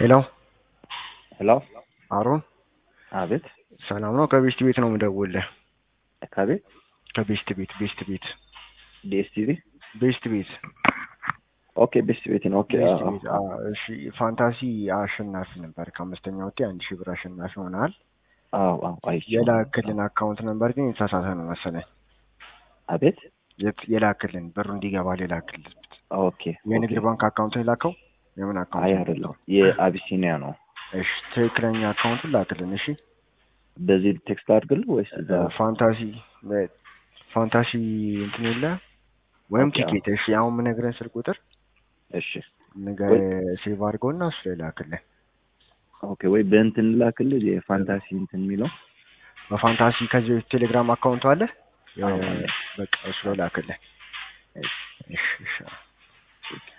ሄሎ ሄሎ አሮን አቤት ሰላም ነው ከቤስት ቤት ነው የምደውልልህ ከቤት ከቤስት ቤት ዲኤስቲቪ ቤስት ቤት ኦኬ ቤስት ቤት ነው ኦኬ እሺ ፋንታሲ አሸናፊ ነበር ከአምስተኛው ወጥ 1000 ብር አሸናፊ ሆናል አዎ አይቼ የላክልን አካውንት ነበር ግን የተሳሳተ ነው መሰለኝ አቤት የላክልን ብሩ እንዲገባ የላክልን ኦኬ የንግድ ባንክ አካውንት የላከው የምን አካውንት አይ አይደለም የአቢሲኒያ ነው እሺ ትክክለኛ አካውንት ላክልን እሺ በዚህ ቴክስት አድርግልህ ወይስ ፋንታሲ እንትን የለ ወይም ቲኬት እሺ አሁን ምን ነግረን ስልክ ቁጥር እሺ ነገር ሴቭ አድርገውና እሱ ላይ ላክልን ኦኬ ወይ በእንትን ላክልህ የፋንታሲ እንትን የሚለው በፋንታሲ ከዚህ ቴሌግራም አካውንት አለ በቃ እሱ ላይ ላክልን እሺ